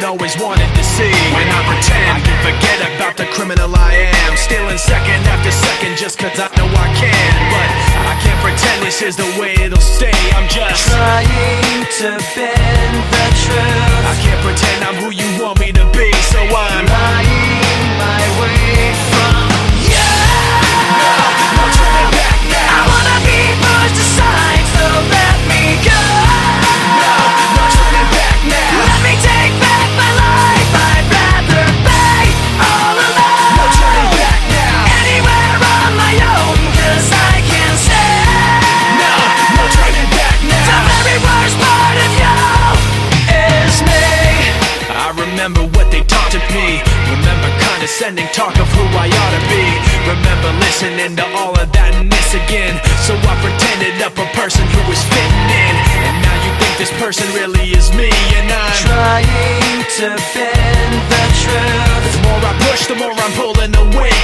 always wanted to see. When I pretend, I can forget about the criminal I am, stealing second after second just cause I know I can. But I can't pretend this is the way it'll stay. I'm just trying to bend the truth. I can't pretend I'm who you want me to be, so I'm lying my way from you. No turning back now. I wanna be pushed aside, so let me go. No turning back now. Let me take back my life. I'd rather be all alone. No turning back now. Anywhere on my own, cause I can stand. No turning back now. The very worst part of you is me. I remember what they taught to me. Remember condescending talk of who I ought to be. Remember listening to all of that and this again. So I pretended up a person who was fitting in. And now you think this person really is me. And I'm trying to bend the truth. the more I push, the more I'm pulling away.